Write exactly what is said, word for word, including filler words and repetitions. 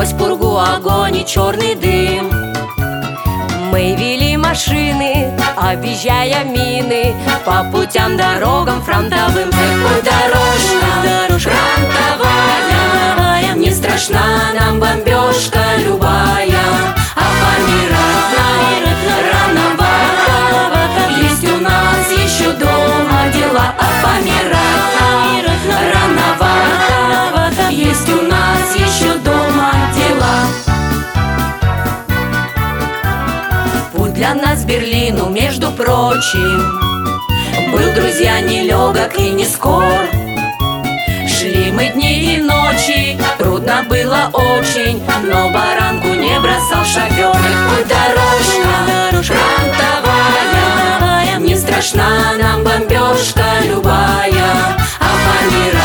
Сквозь пургу огонь и черный дым. Мы вели машины, объезжая мины, по путям, дорогам фронтовым. Ой, дорожка, дорожка фронтовая, не страшна нам бомбежка любая. А помирать рановато, есть у нас еще дома дела. А помирать рановато, есть у нас еще дома дела. Путь для нас к Берлину, между прочим, был, друзья, нелегок и не скор. Шли мы дни и ночи, трудно было очень, но баранку не бросал шофер. Ой, дорожка фронтовая, не страшна нам бомбежка любая. А помирать